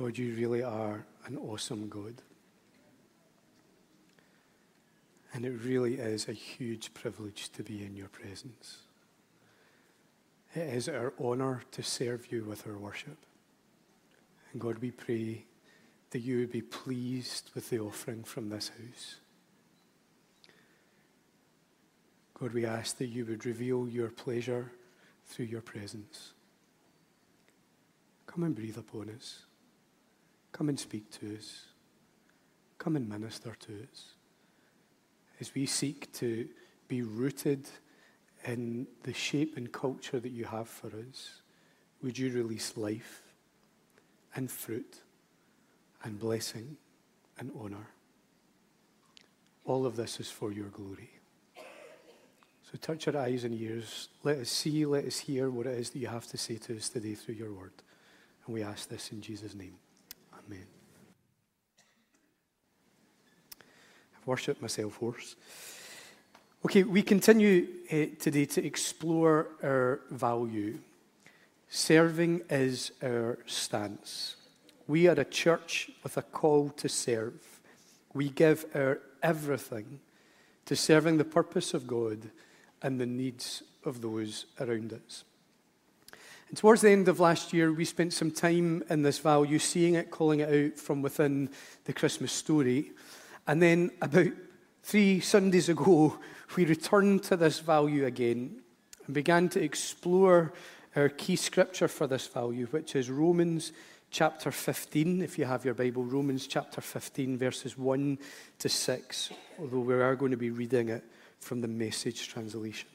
God, you really are an awesome God. And it really is a huge privilege to be in your presence. It is our honor to serve you with our worship. And God, we pray that you would be pleased with the offering from this house. God, we ask that you would reveal your pleasure through your presence. Come and breathe upon us. Come and speak to us. Come and minister to us. As we seek to be rooted in the shape and culture that you have for us, would you release life and fruit and blessing and honor? All of this is for your glory. So touch our eyes and ears. Let us see, let us hear what it is that you have to say to us today through your word. And we ask this in Jesus' name. Amen. I've worshipped myself hoarse. Okay, we continue today to explore our value. Serving is our stance. We are a church with a call to serve. We give our everything to serving the purpose of God and the needs of those around us. And towards the end of last year, we spent some time in this value, seeing it, calling it out from within the Christmas story. And then about 3 Sundays ago, we returned to this value again and began to explore our key scripture for this value, which is Romans chapter 15, if you have your Bible, Romans chapter 15, verses 1 to 6, although we are going to be reading it from the Message translation.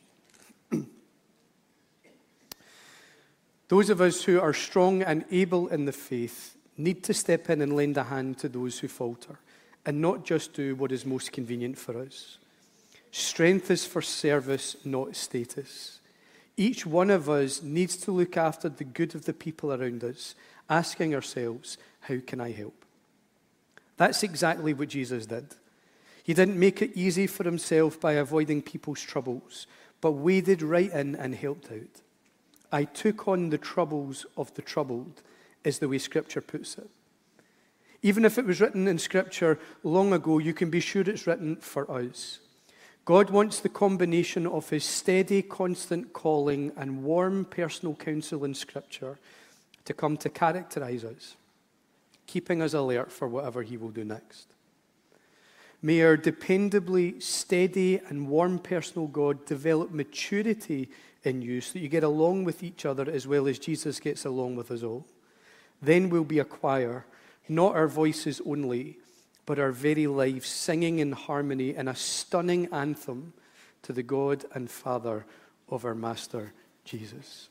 Those of us who are strong and able in the faith need to step in and lend a hand to those who falter, and not just do what is most convenient for us. Strength is for service, not status. Each one of us needs to look after the good of the people around us, asking ourselves, how can I help? That's exactly what Jesus did. He didn't make it easy for himself by avoiding people's troubles, but waded right in and helped out. I took on the troubles of the troubled, is the way Scripture puts it. Even if it was written in Scripture long ago, you can be sure it's written for us. God wants the combination of his steady, constant calling and warm personal counsel in Scripture to come to characterize us, keeping us alert for whatever he will do next. May our dependably steady and warm personal God develop maturity in you so that you get along with each other as well as Jesus gets along with us all. Then we'll be a choir, not our voices only, but our very lives singing in harmony in a stunning anthem to the God and Father of our Master Jesus.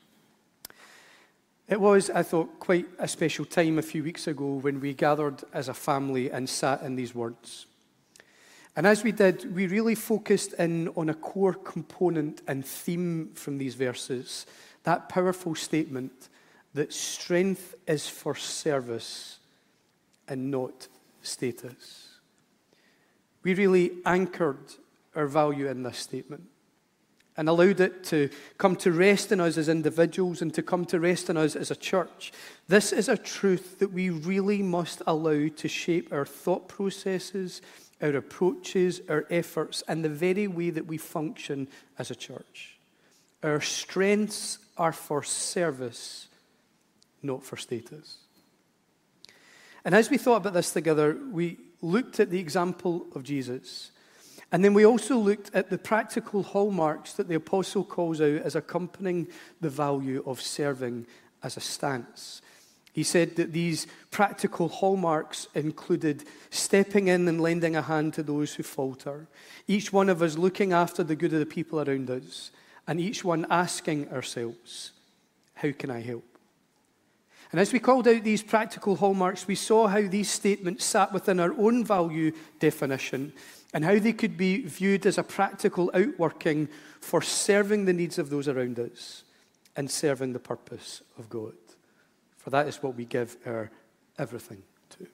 It was, I thought, quite a special time a few weeks ago when we gathered as a family and sat in these words. And as we did, we really focused in on a core component and theme from these verses, that powerful statement that strength is for service and not status. We really anchored our value in this statement and allowed it to come to rest in us as individuals and to come to rest in us as a church. This is a truth that we really must allow to shape our thought processes, our approaches, our efforts, and the very way that we function as a church. Our strengths are for service, not for status. And as we thought about this together, we looked at the example of Jesus. And then we also looked at the practical hallmarks that the apostle calls out as accompanying the value of serving as a stance. He said that these practical hallmarks included stepping in and lending a hand to those who falter, each one of us looking after the good of the people around us, and each one asking ourselves, how can I help? And as we called out these practical hallmarks, we saw how these statements sat within our own value definition and how they could be viewed as a practical outworking for serving the needs of those around us and serving the purpose of God. For that is what we give our everything to.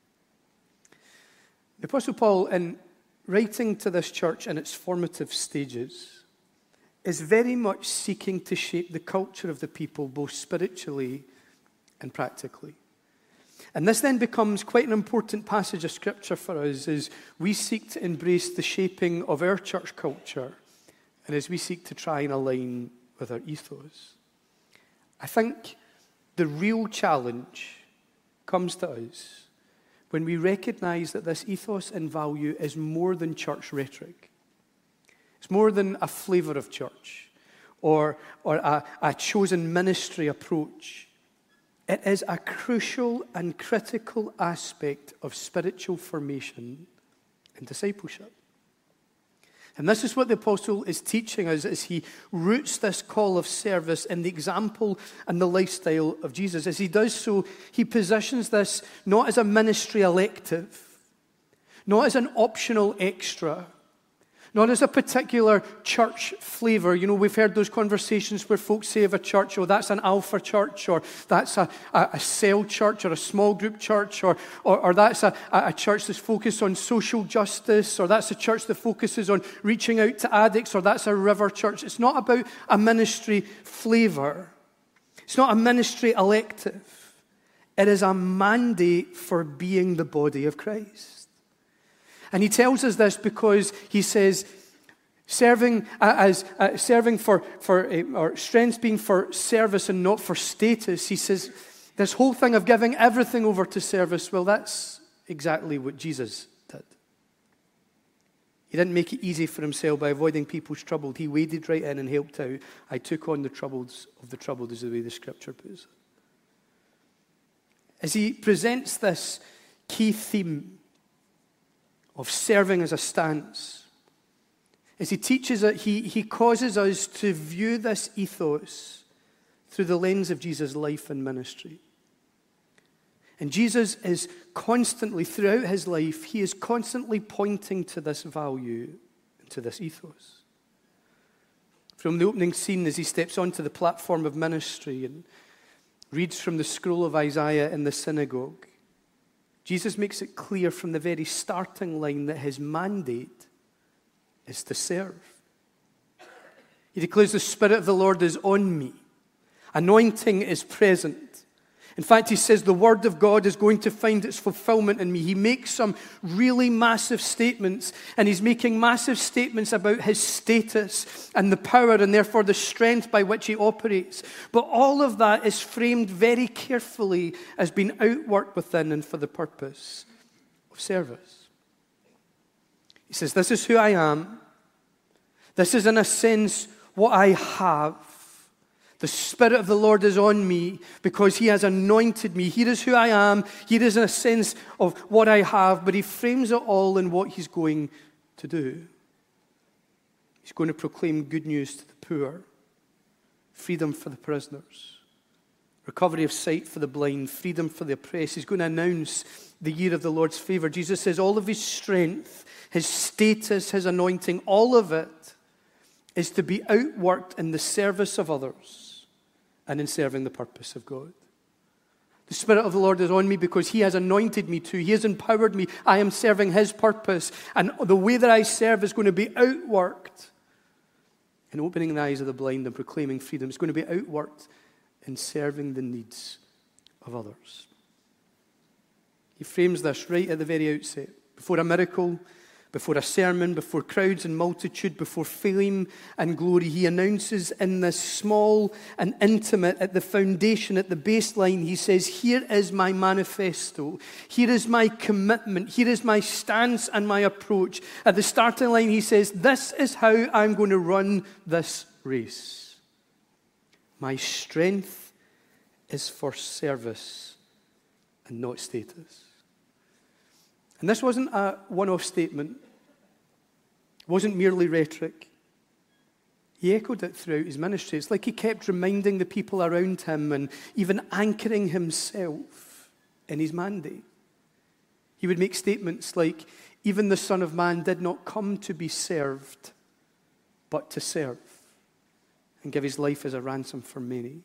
The Apostle Paul, in writing to this church in its formative stages, is very much seeking to shape the culture of the people, both spiritually and practically. And this then becomes quite an important passage of Scripture for us as we seek to embrace the shaping of our church culture and as we seek to try and align with our ethos. I think the real challenge comes to us when we recognize that this ethos and value is more than church rhetoric. It's more than a flavor of church or a chosen ministry approach. It is a crucial and critical aspect of spiritual formation and discipleship. And this is what the apostle is teaching us as he roots this call of service in the example and the lifestyle of Jesus. As he does so, he positions this not as a ministry elective, not as an optional extra, not as a particular church flavor. You know, we've heard those conversations where folks say of a church, oh, that's an alpha church, or that's a cell church, or a small group church, or that's a church that's focused on social justice, or that's a church that focuses on reaching out to addicts, or that's a river church. It's not about a ministry flavor. It's not a ministry elective. It is a mandate for being the body of Christ. And he tells us this because he says, serving or strength being for service and not for status. He says, this whole thing of giving everything over to service, well, that's exactly what Jesus did. He didn't make it easy for himself by avoiding people's trouble. He waded right in and helped out. I took on the troubles of the troubled, is the way the Scripture puts it. As he presents this key theme of serving as a stance, as he teaches it, he causes us to view this ethos through the lens of Jesus' life and ministry. And Jesus is constantly, throughout his life, he is constantly pointing to this value and to this ethos. From the opening scene, as he steps onto the platform of ministry and reads from the scroll of Isaiah in the synagogue, Jesus makes it clear from the very starting line that his mandate is to serve. He declares, the Spirit of the Lord is on me. Anointing is present. In fact, he says the Word of God is going to find its fulfillment in me. He makes some really massive statements, and he's making massive statements about his status and the power and therefore the strength by which he operates. But all of that is framed very carefully as being outworked within and for the purpose of service. He says, this is who I am. This is in a sense what I have. The Spirit of the Lord is on me because he has anointed me. Here is who I am. Here is a sense of what I have, but he frames it all in what he's going to do. He's going to proclaim good news to the poor, freedom for the prisoners, recovery of sight for the blind, freedom for the oppressed. He's going to announce the year of the Lord's favor. Jesus says all of his strength, his status, his anointing, all of it is to be outworked in the service of others and in serving the purpose of God. The Spirit of the Lord is on me because he has anointed me to. He has empowered me. I am serving his purpose. And the way that I serve is going to be outworked in opening the eyes of the blind and proclaiming freedom. It's going to be outworked in serving the needs of others. He frames this right at the very outset. Before a miracle, before a sermon, before crowds and multitude, before fame and glory, he announces in this small and intimate, at the foundation, at the baseline, he says, here is my manifesto. Here is my commitment. Here is my stance and my approach. At the starting line, he says, this is how I'm going to run this race. My strength is for service and not status. And this wasn't a one-off statement. It wasn't merely rhetoric. He echoed it throughout his ministry. It's like he kept reminding the people around him and even anchoring himself in his mandate. He would make statements like, even the Son of Man did not come to be served, but to serve and give his life as a ransom for many.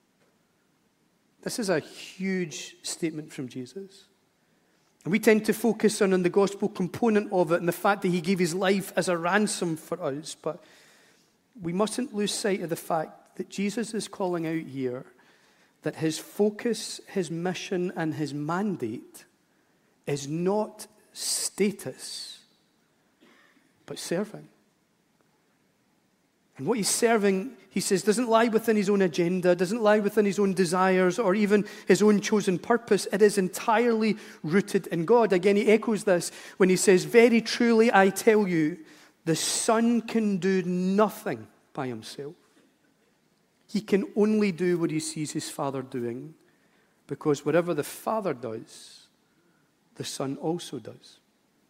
This is a huge statement from Jesus. And we tend to focus on the gospel component of it and the fact that he gave his life as a ransom for us. But we mustn't lose sight of the fact that Jesus is calling out here that his focus, his mission, and his mandate is not status, but serving. And what he's serving, he says, doesn't lie within his own agenda, doesn't lie within his own desires or even his own chosen purpose. It is entirely rooted in God. Again, he echoes this when he says, very truly I tell you, the Son can do nothing by himself. He can only do what he sees his Father doing, because whatever the Father does, the Son also does.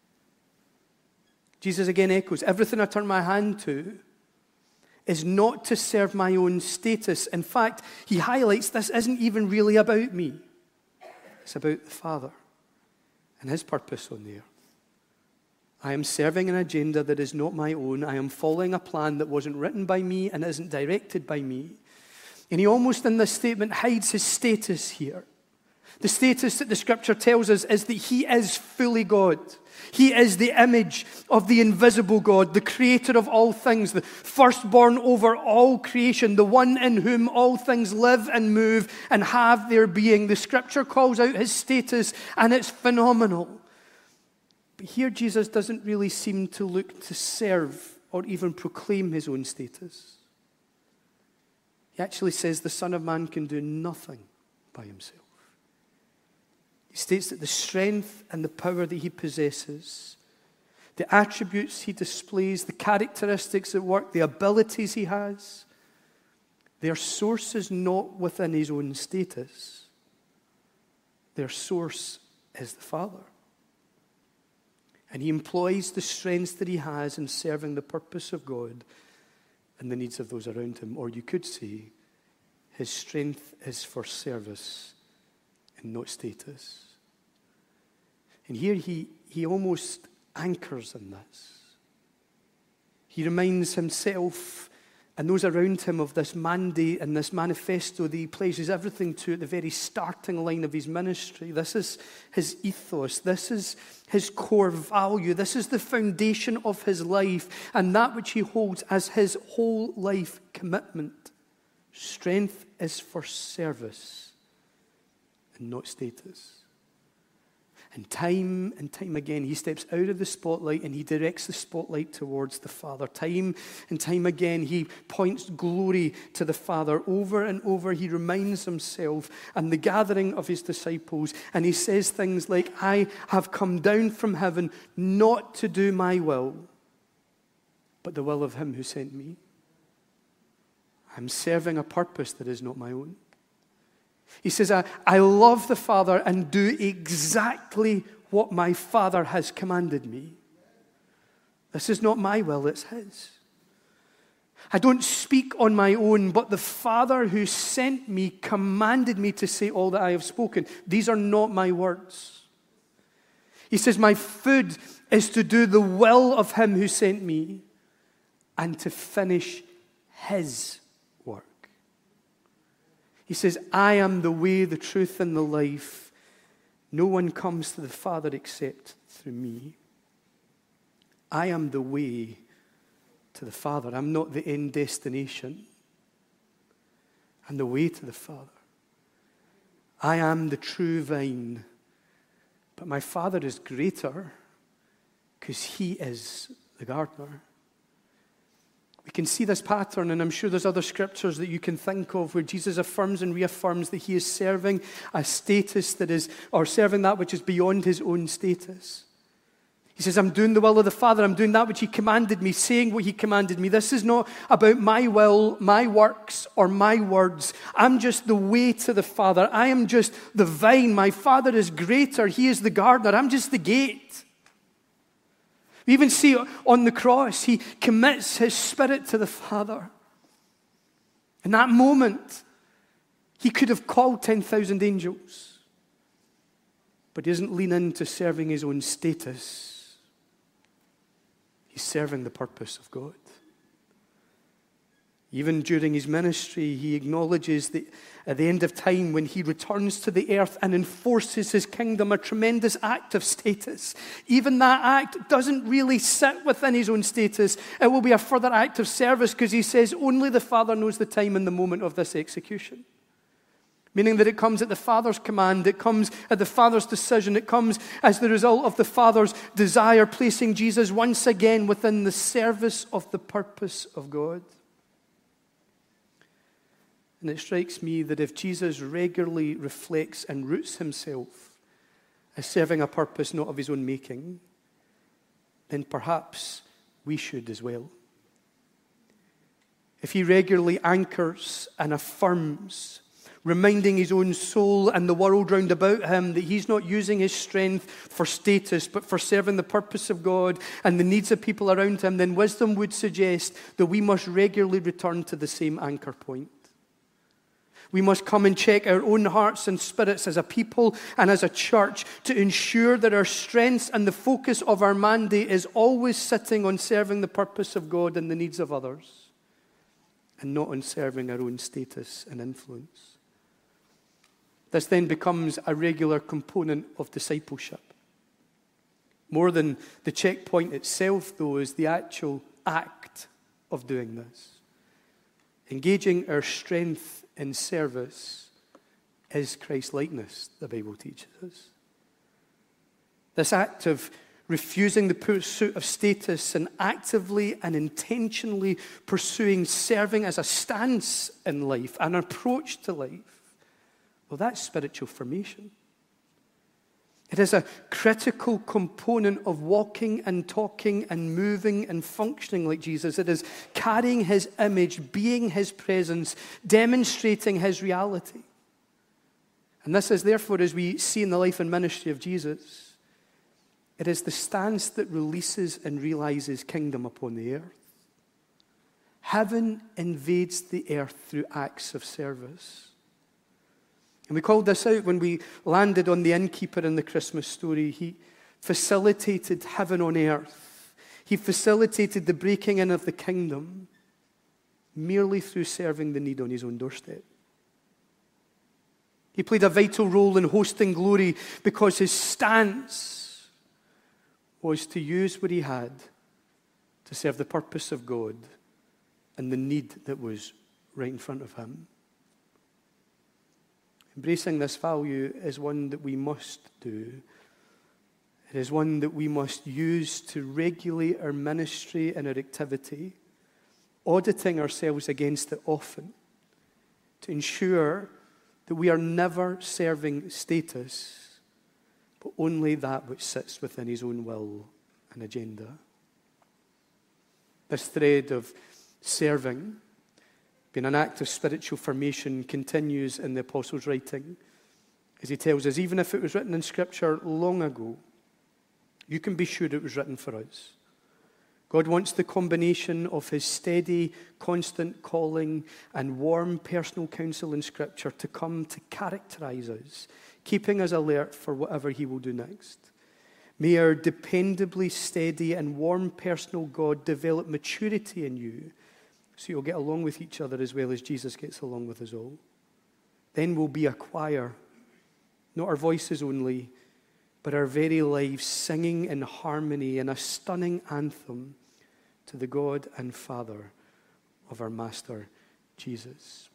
Jesus again echoes, everything I turn my hand to is not to serve my own status. In fact, he highlights this isn't even really about me. It's about the Father and his purpose on the earth. I am serving an agenda that is not my own. I am following a plan that wasn't written by me and isn't directed by me. And he almost in this statement hides his status here. The status that the scripture tells us is that he is fully God. He is the image of the invisible God, the creator of all things, the firstborn over all creation, the one in whom all things live and move and have their being. The scripture calls out his status, and it's phenomenal. But here Jesus doesn't really seem to look to serve or even proclaim his own status. He actually says the Son of Man can do nothing by himself. He states that the strength and the power that he possesses, the attributes he displays, the characteristics at work, the abilities he has, their source is not within his own status. Their source is the Father. And he employs the strengths that he has in serving the purpose of God and the needs of those around him. Or you could say, his strength is for service and not status. And here he almost anchors in this. He reminds himself and those around him of this mandate and this manifesto that he places everything to at the very starting line of his ministry. This is his ethos. This is his core value. This is the foundation of his life and that which he holds as his whole life commitment. Strength is for service and not status. And time again, he steps out of the spotlight and he directs the spotlight towards the Father. Time and time again, he points glory to the Father. Over and over, he reminds himself and the gathering of his disciples. And he says things like, I have come down from heaven not to do my will, but the will of him who sent me. I'm serving a purpose that is not my own. He says, I love the Father and do exactly what my Father has commanded me. This is not my will, it's his. I don't speak on my own, but the Father who sent me commanded me to say all that I have spoken. These are not my words. He says, my food is to do the will of him who sent me and to finish his work. He says, I am the way, the truth, and the life. No one comes to the Father except through me. I am the way to the Father. I'm not the end destination. I'm the way to the Father. I am the true vine. But my Father is greater because he is the gardener. We can see this pattern, and I'm sure there's other scriptures that you can think of where Jesus affirms and reaffirms that he is serving a status that is, or serving that which is beyond his own status. He says, I'm doing the will of the Father. I'm doing that which he commanded me, saying what he commanded me. This is not about my will, my works, or my words. I'm just the way to the Father. I am just the vine. My Father is greater. He is the gardener. I'm just the gate. We even see on the cross, he commits his spirit to the Father. In that moment, he could have called 10,000 angels. But he doesn't lean into serving his own status. He's serving the purpose of God. Even during his ministry, he acknowledges that at the end of time, when he returns to the earth and enforces his kingdom, a tremendous act of status. Even that act doesn't really sit within his own status. It will be a further act of service because he says only the Father knows the time and the moment of this execution. meaning that it comes at the Father's command, it comes at the Father's decision, it comes as the result of the Father's desire, placing Jesus once again within the service of the purpose of God. And it strikes me that if Jesus regularly reflects and roots himself as serving a purpose not of his own making, then perhaps we should as well. If he regularly anchors and affirms, reminding his own soul and the world round about him that he's not using his strength for status, but for serving the purpose of God and the needs of people around him, then wisdom would suggest that we must regularly return to the same anchor point. We must come and check our own hearts and spirits as a people and as a church to ensure that our strengths and the focus of our mandate is always sitting on serving the purpose of God and the needs of others, and not on serving our own status and influence. This then becomes a regular component of discipleship. More than the checkpoint itself, though, is the actual act of doing this. Engaging our strength in service is Christ-likeness, the Bible teaches us. This act of refusing the pursuit of status and actively and intentionally pursuing serving as a stance in life, an approach to life, well, that's spiritual formation. It is a critical component of walking and talking and moving and functioning like Jesus. It is carrying his image, being his presence, demonstrating his reality. And this is therefore, as we see in the life and ministry of Jesus, it is the stance that releases and realizes kingdom upon the earth. Heaven invades the earth through acts of service. And we called this out when we landed on the innkeeper in the Christmas story. He facilitated heaven on earth. He facilitated the breaking in of the kingdom merely through serving the need on his own doorstep. He played a vital role in hosting glory because his stance was to use what he had to serve the purpose of God and the need that was right in front of him. Embracing this value is one that we must do. It is one that we must use to regulate our ministry and our activity, auditing ourselves against it often, to ensure that we are never serving status, but only that which sits within his own will and agenda. This thread of serving, being an act of spiritual formation, continues in the Apostles' writing as he tells us, even if it was written in Scripture long ago, you can be sure it was written for us. God wants the combination of his steady, constant calling and warm personal counsel in Scripture to come to characterize us, keeping us alert for whatever he will do next. May our dependably steady and warm personal God develop maturity in you, so you'll get along with each other as well as Jesus gets along with us all. Then we'll be a choir, not our voices only, but our very lives singing in harmony in a stunning anthem to the God and Father of our Master, Jesus.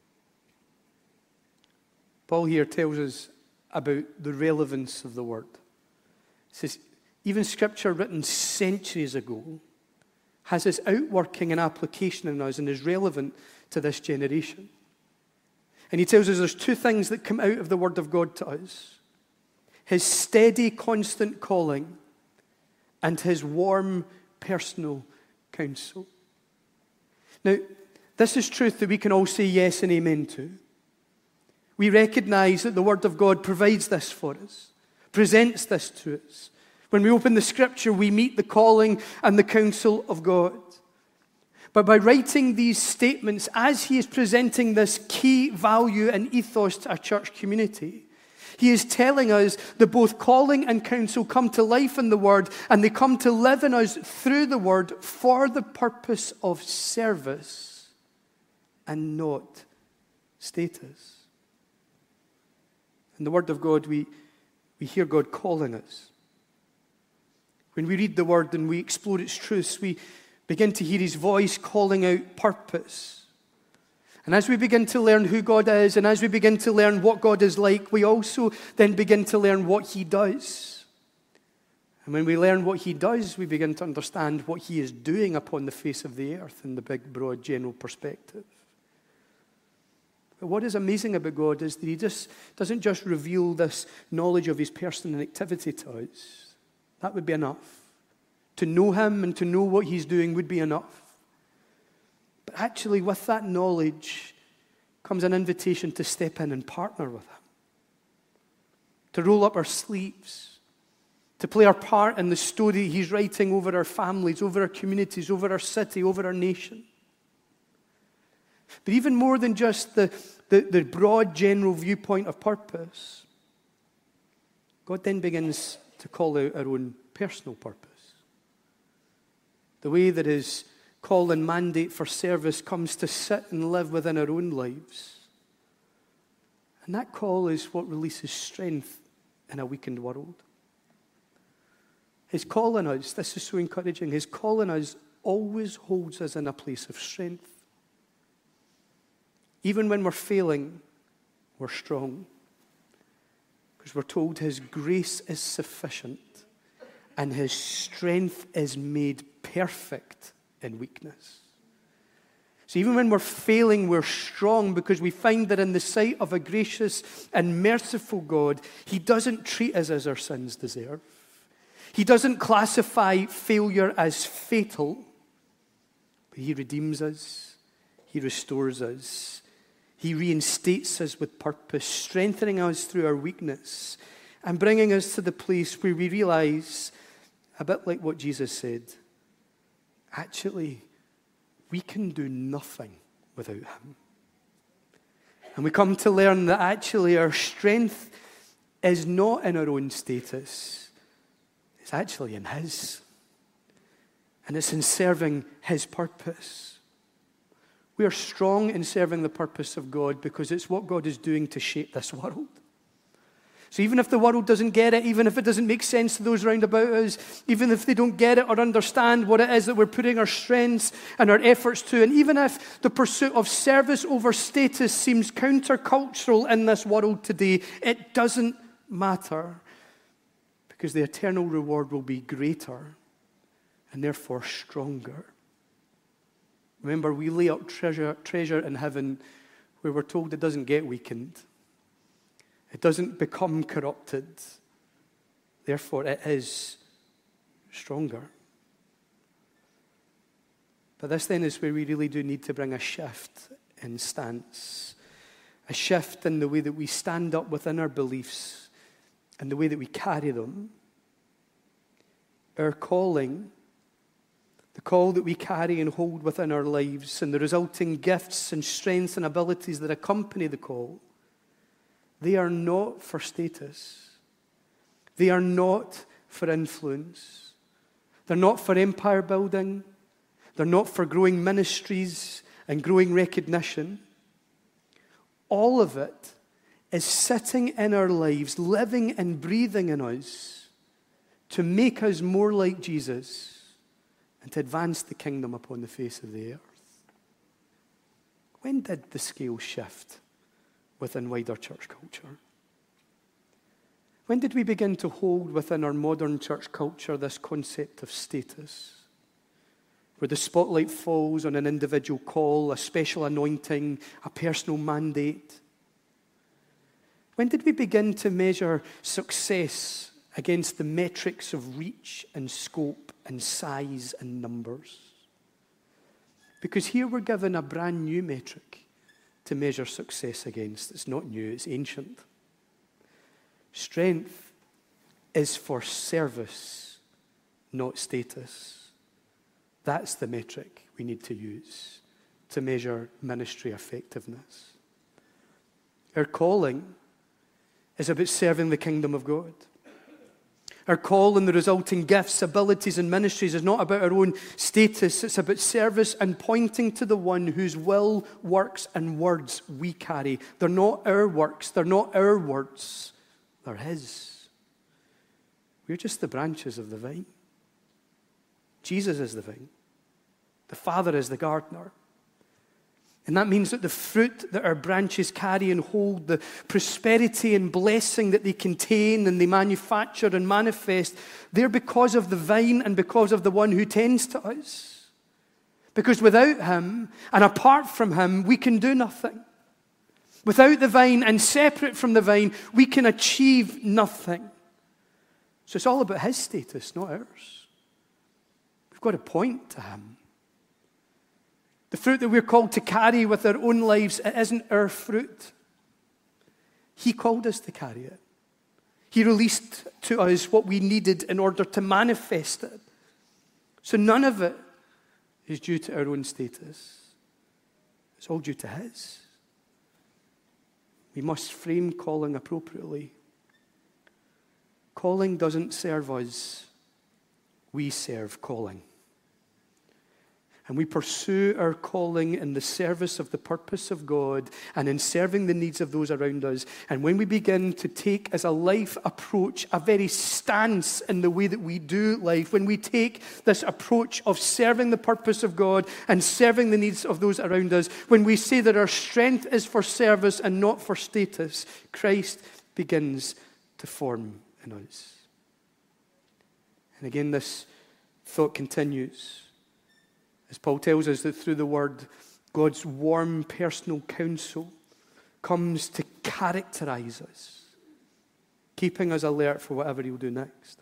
Paul here tells us about the relevance of the word. He says, even Scripture written centuries ago has its outworking and application in us and is relevant to this generation. And he tells us there's two things that come out of the Word of God to us: his steady, constant calling and his warm, personal counsel. Now, this is truth that we can all say yes and amen to. We recognize that the Word of God provides this for us, presents this to us. When we open the Scripture, we meet the calling and the counsel of God. But by writing these statements, as he is presenting this key value and ethos to our church community, he is telling us that both calling and counsel come to life in the Word, and they come to live in us through the Word for the purpose of service and not status. In the Word of God, we hear God calling us. When we read the Word and we explore its truths, we begin to hear his voice calling out purpose. And as we begin to learn who God is, and as we begin to learn what God is like, we also then begin to learn what he does. And when we learn what he does, we begin to understand what he is doing upon the face of the earth in the big, broad, general perspective. But what is amazing about God is that he doesn't just reveal this knowledge of his person and activity to us. That would be enough. To know him and to know what he's doing would be enough. But actually, with that knowledge comes an invitation to step in and partner with him. To roll up our sleeves. To play our part in the story he's writing over our families, over our communities, over our city, over our nation. But even more than just the broad general viewpoint of purpose, God then begins to call out our own personal purpose. The way that his call and mandate for service comes to sit and live within our own lives. And that call is what releases strength in a weakened world. His call on us, this is so encouraging, his call on us always holds us in a place of strength. Even when we're failing, we're strong. Because we're told his grace is sufficient and his strength is made perfect in weakness. So even when we're failing, we're strong because we find that in the sight of a gracious and merciful God, he doesn't treat us as our sins deserve. He doesn't classify failure as fatal, but he redeems us, he restores us, he reinstates us with purpose, strengthening us through our weakness and bringing us to the place where we realize, a bit like what Jesus said, actually, we can do nothing without him. And we come to learn that actually our strength is not in our own status. It's actually in his. And it's in serving his purpose. We are strong in serving the purpose of God because it's what God is doing to shape this world. So even if the world doesn't get it, even if it doesn't make sense to those round about us, even if they don't get it or understand what it is that we're putting our strengths and our efforts to, and even if the pursuit of service over status seems countercultural in this world today, it doesn't matter because the eternal reward will be greater and therefore stronger. Remember, we lay up treasure in heaven where we're told it doesn't get weakened. It doesn't become corrupted. Therefore, it is stronger. But this then is where we really do need to bring a shift in stance. A shift in the way that we stand up within our beliefs and the way that we carry them. Our calling, the call that we carry and hold within our lives, and the resulting gifts and strengths and abilities that accompany the call, they are not for status. They are not for influence. They're not for empire building. They're not for growing ministries and growing recognition. All of it is sitting in our lives, living and breathing in us to make us more like Jesus and to advance the kingdom upon the face of the earth. When did the scale shift within wider church culture? When did we begin to hold within our modern church culture this concept of status, where the spotlight falls on an individual call, a special anointing, a personal mandate? When did we begin to measure success against the metrics of reach and scope and size and numbers? Because here we're given a brand new metric to measure success against. It's not new, it's ancient. Strength is for service, not status. That's the metric we need to use to measure ministry effectiveness. Our calling is about serving the kingdom of God. Our call and the resulting gifts, abilities, and ministries is not about our own status. It's about service and pointing to the one whose will, works, and words we carry. They're not our works. They're not our words. They're his. We're just the branches of the vine. Jesus is the vine. The Father is the gardener. And that means that the fruit that our branches carry and hold, the prosperity and blessing that they contain and they manufacture and manifest, they're because of the vine and because of the one who tends to us. Because without him and apart from him, we can do nothing. Without the vine and separate from the vine, we can achieve nothing. So it's all about his status, not ours. We've got to point to him. The fruit that we're called to carry with our own lives, it isn't our fruit. He called us to carry it. He released to us what we needed in order to manifest it. So none of it is due to our own status. It's all due to his. We must frame calling appropriately. Calling doesn't serve us. We serve calling. And we pursue our calling in the service of the purpose of God and in serving the needs of those around us. And when we begin to take as a life approach, a very stance in the way that we do life, when we take this approach of serving the purpose of God and serving the needs of those around us, when we say that our strength is for service and not for status, Christ begins to form in us. And again, this thought continues. As Paul tells us that through the word, God's warm personal counsel comes to characterize us, keeping us alert for whatever he'll do next.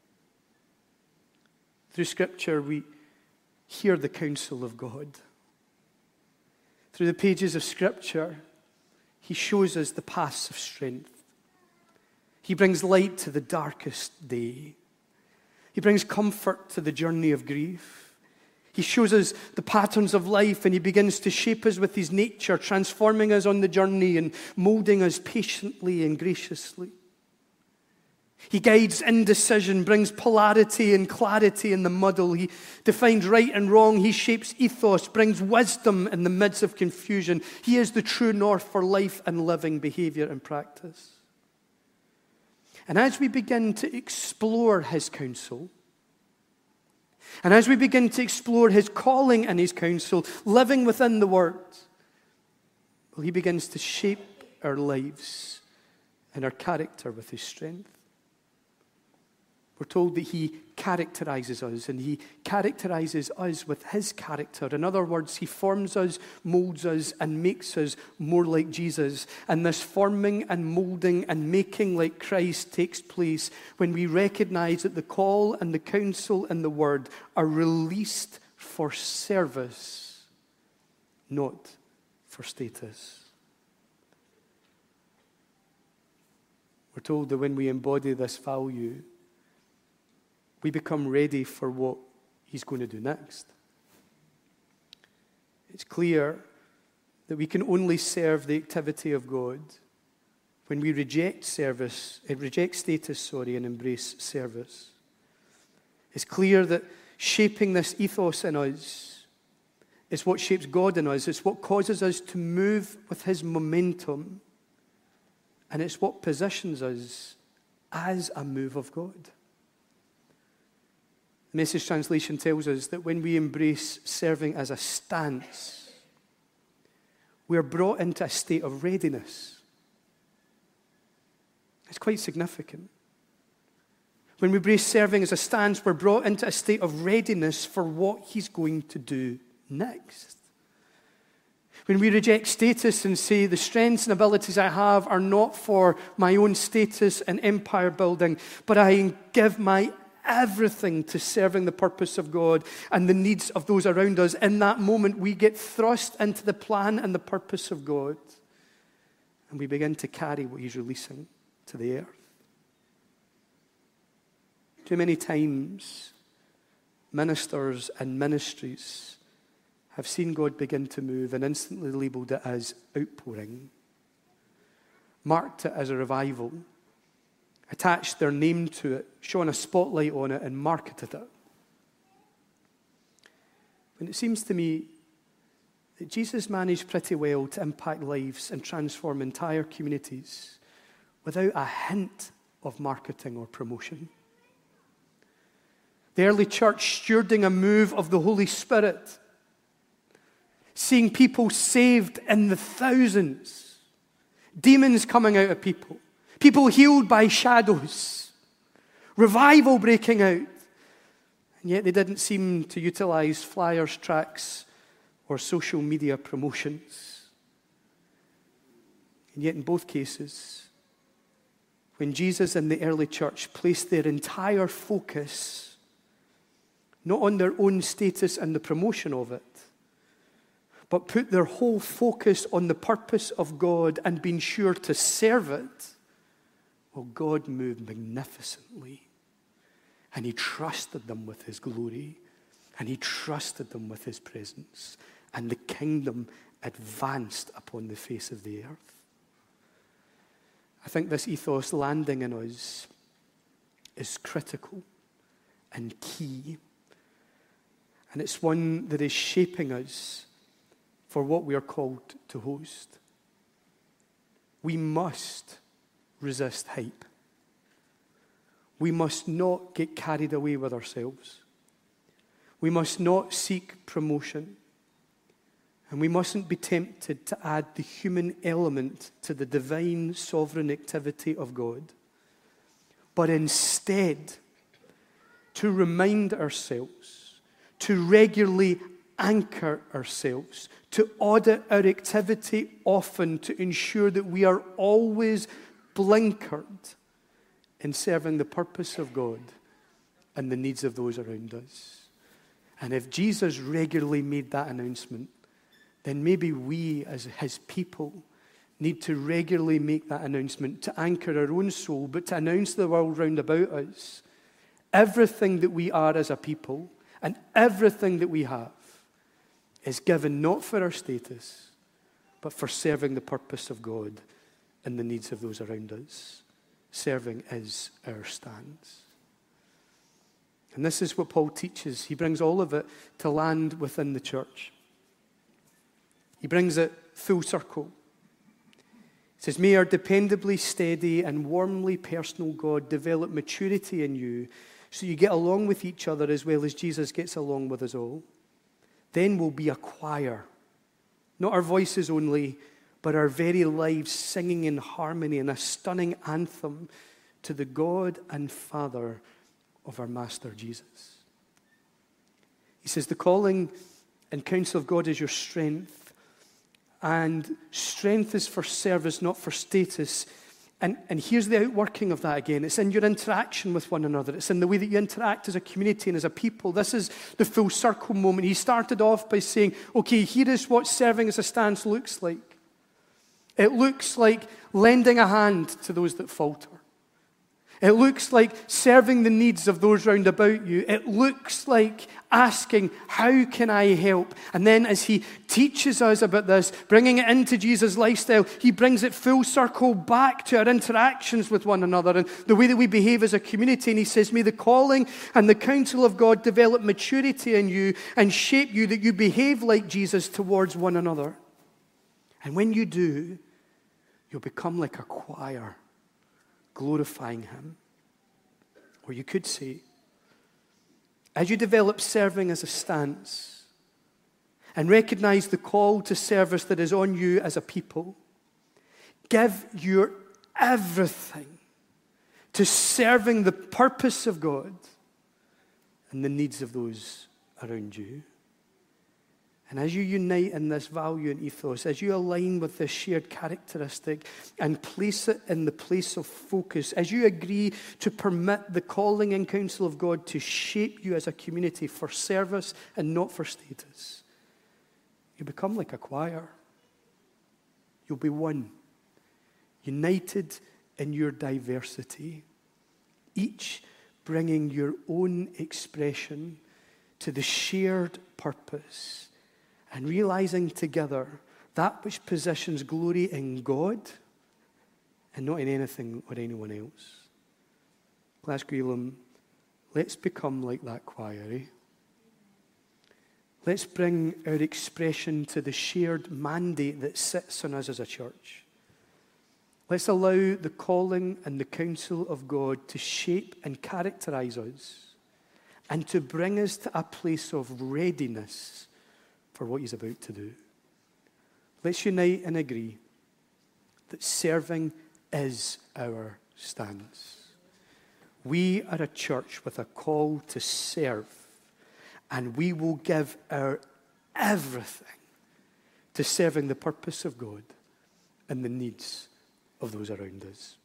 Through Scripture, we hear the counsel of God. Through the pages of Scripture, he shows us the paths of strength. He brings light to the darkest day. He brings comfort to the journey of grief. He shows us the patterns of life, and he begins to shape us with his nature, transforming us on the journey and molding us patiently and graciously. He guides indecision, brings polarity and clarity in the muddle. He defines right and wrong. He shapes ethos, brings wisdom in the midst of confusion. He is the true north for life and living behavior and practice. And as we begin to explore his counsel, and as we begin to explore his calling and his counsel, living within the word, well, he begins to shape our lives and our character with his strength. We're told that he characterizes us, and he characterizes us with his character. In other words, he forms us, molds us, and makes us more like Jesus. And this forming and molding and making like Christ takes place when we recognize that the call and the counsel and the word are released for service, not for status. We're told that when we embody this value, we become ready for what he's going to do next. It's clear that we can only serve the activity of God when we reject status, and embrace service. It's clear that shaping this ethos in us is what shapes God in us. It's what causes us to move with his momentum, and it's what positions us as a move of God. The Message translation tells us that when we embrace serving as a stance, we are brought into a state of readiness. It's quite significant. When we embrace serving as a stance, we're brought into a state of readiness for what he's going to do next. When we reject status and say the strengths and abilities I have are not for my own status and empire building, but I give my everything to serving the purpose of God and the needs of those around us, in that moment we get thrust into the plan and the purpose of God, and we begin to carry what he's releasing to the earth. Too many times, ministers and ministries have seen God begin to move and instantly labeled it as outpouring, marked it as a revival, attached their name to it, shone a spotlight on it, and marketed it. And it seems to me that Jesus managed pretty well to impact lives and transform entire communities without a hint of marketing or promotion. The early church, stewarding a move of the Holy Spirit, seeing people saved in the thousands, demons coming out of people, people healed by shadows, revival breaking out. And yet they didn't seem to utilize flyers, tracts, or social media promotions. And yet in both cases, when Jesus and the early church placed their entire focus not on their own status and the promotion of it, but put their whole focus on the purpose of God and being sure to serve it, well, God moved magnificently. And he trusted them with his glory. And he trusted them with his presence. And the kingdom advanced upon the face of the earth. I think this ethos landing in us is critical and key. And it's one that is shaping us for what we are called to host. We must resist hype. We must not get carried away with ourselves. We must not seek promotion. And we mustn't be tempted to add the human element to the divine sovereign activity of God. But instead, to remind ourselves, to regularly anchor ourselves, to audit our activity often to ensure that we are always blinkered in serving the purpose of God and the needs of those around us. And if Jesus regularly made that announcement, then maybe we as his people need to regularly make that announcement to anchor our own soul, but to announce to the world round about us everything that we are as a people and everything that we have is given not for our status, but for serving the purpose of God and the needs of those around us. Serving is our stance. And this is what Paul teaches. He brings all of it to land within the church. He brings it full circle. He says, may our dependably steady and warmly personal God develop maturity in you so you get along with each other as well as Jesus gets along with us all. Then we'll be a choir, not our voices only, but our very lives singing in harmony in a stunning anthem to the God and Father of our Master Jesus. He says, the calling and counsel of God is your strength, and strength is for service, not for status. And here's the outworking of that again. It's in your interaction with one another. It's in the way that you interact as a community and as a people. This is the full circle moment. He started off by saying, okay, here is what serving as a stance looks like. It looks like lending a hand to those that falter. It looks like serving the needs of those round about you. It looks like asking, how can I help? And then as he teaches us about this, bringing it into Jesus' lifestyle, he brings it full circle back to our interactions with one another and the way that we behave as a community. And he says, may the calling and the counsel of God develop maturity in you and shape you that you behave like Jesus towards one another. And when you do, you'll become like a choir, glorifying him. Or you could say, as you develop serving as a stance and recognize the call to service that is on you as a people, give your everything to serving the purpose of God and the needs of those around you. And as you unite in this value and ethos, as you align with this shared characteristic and place it in the place of focus, as you agree to permit the calling and counsel of God to shape you as a community for service and not for status, you become like a choir. You'll be one, united in your diversity, each bringing your own expression to the shared purpose and realizing together that which positions glory in God and not in anything or anyone else. Glasgow, let's become like that choir, eh? Let's bring our expression to the shared mandate that sits on us as a church. Let's allow the calling and the counsel of God to shape and characterize us and to bring us to a place of readiness for what he's about to do. let's unite and agree that serving is our stance. We are a church with a call to serve, and we will give our everything to serving the purpose of God and the needs of those around us.